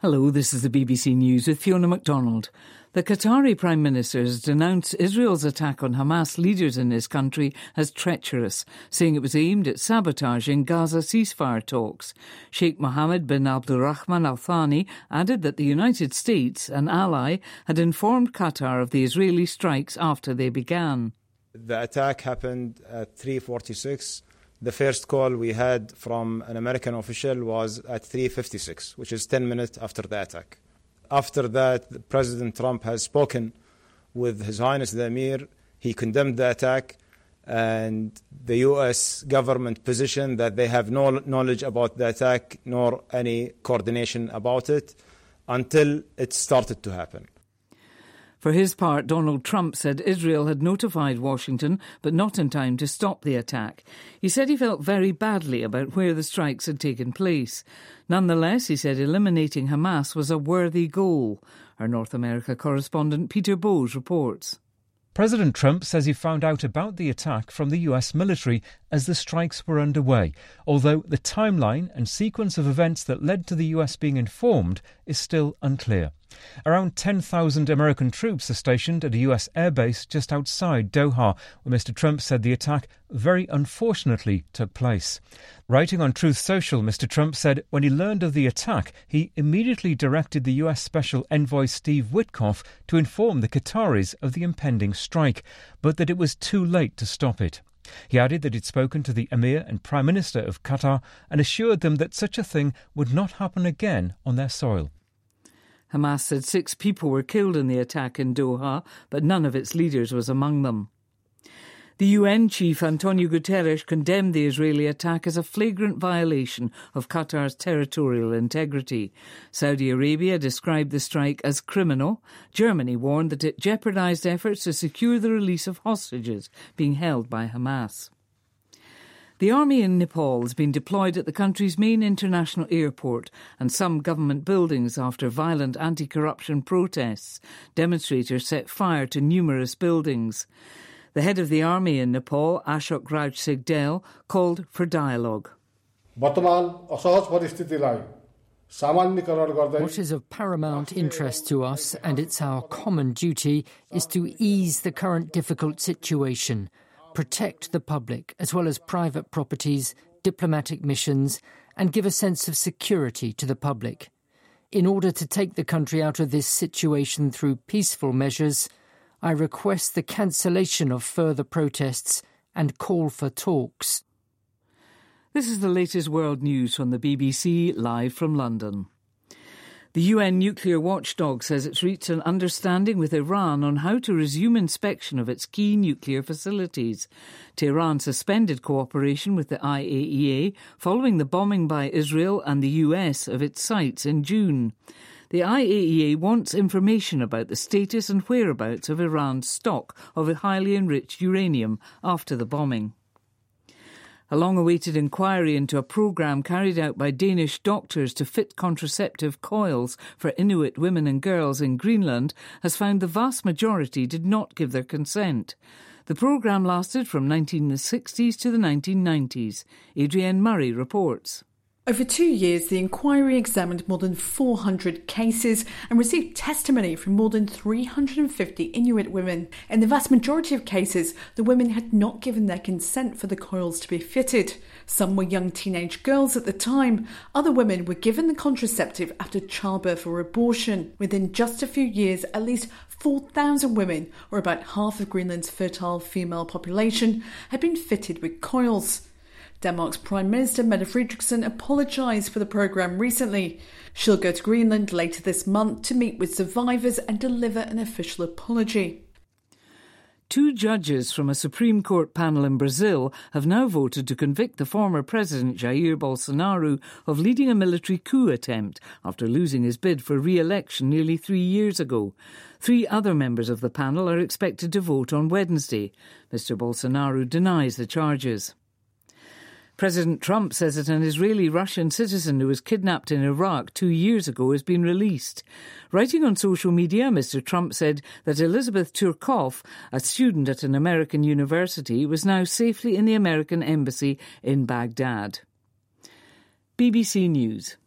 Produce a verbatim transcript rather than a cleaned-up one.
Hello, this is the B B C News with Fiona MacDonald. The Qatari Prime Minister has denounced Israel's attack on Hamas leaders in his country as treacherous, saying it was aimed at sabotaging Gaza ceasefire talks. Sheikh Mohammed bin Abdulrahman Al Thani added that the United States, an ally, had informed Qatar of the Israeli strikes after they began. The attack happened at three forty-six. The first call we had from an American official was at three fifty-six, which is ten minutes after the attack. After that, President Trump has spoken with His Highness the Emir. He condemned the attack, and the U S government positioned that they have no knowledge about the attack nor any coordination about it until it started to happen. For his part, Donald Trump said Israel had notified Washington, but not in time to stop the attack. He said he felt very badly about where the strikes had taken place. Nonetheless, he said eliminating Hamas was a worthy goal. Our North America correspondent Peter Bowes reports. President Trump says he found out about the attack from the U S military as the strikes were underway, although the timeline and sequence of events that led to the U S being informed is still unclear. Around ten thousand American troops are stationed at a U S airbase just outside Doha, where Mister Trump said the attack very unfortunately took place. Writing on Truth Social, Mister Trump said when he learned of the attack, he immediately directed the U S Special Envoy Steve Witkoff to inform the Qataris of the impending strike, but that it was too late to stop it. He added that he'd spoken to the Emir and Prime Minister of Qatar and assured them that such a thing would not happen again on their soil. Hamas said six people were killed in the attack in Doha, but none of its leaders was among them. The U N chief Antonio Guterres condemned the Israeli attack as a flagrant violation of Qatar's territorial integrity. Saudi Arabia described the strike as criminal. Germany warned that it jeopardised efforts to secure the release of hostages being held by Hamas. The army in Nepal has been deployed at the country's main international airport and some government buildings after violent anti-corruption protests. Demonstrators set fire to numerous buildings. The head of the army in Nepal, Ashok Raj Sigdel, called for dialogue. What is of paramount interest to us, and it's our common duty, is to ease the current difficult situation, protect the public as well as private properties, diplomatic missions, and give a sense of security to the public. In order to take the country out of this situation through peaceful measures, I request the cancellation of further protests and call for talks. This is the latest world news from the B B C, live from London. The U N nuclear watchdog says it's reached an understanding with Iran on how to resume inspection of its key nuclear facilities. Tehran suspended cooperation with the I A E A following the bombing by Israel and the U S of its sites in June. The I A E A wants information about the status and whereabouts of Iran's stock of highly enriched uranium after the bombing. A long-awaited inquiry into a programme carried out by Danish doctors to fit contraceptive coils for Inuit women and girls in Greenland has found the vast majority did not give their consent. The programme lasted from nineteen sixties to the nineteen nineties. Adrienne Murray reports. Over two years, the inquiry examined more than four hundred cases and received testimony from more than three hundred fifty Inuit women. In the vast majority of cases, the women had not given their consent for the coils to be fitted. Some were young teenage girls at the time. Other women were given the contraceptive after childbirth or abortion. Within just a few years, at least four thousand women, or about half of Greenland's fertile female population, had been fitted with coils. Denmark's Prime Minister Mette Frederiksen apologised for the programme recently. She'll go to Greenland later this month to meet with survivors and deliver an official apology. Two judges from a Supreme Court panel in Brazil have now voted to convict the former President Jair Bolsonaro of leading a military coup attempt after losing his bid for re-election nearly three years ago. Three other members of the panel are expected to vote on Wednesday. Mister Bolsonaro denies the charges. President Trump says that an Israeli-Russian citizen who was kidnapped in Iraq two years ago has been released. Writing on social media, Mister Trump said that Elizabeth Turkov, a student at an American university, was now safely in the American embassy in Baghdad. B B C News.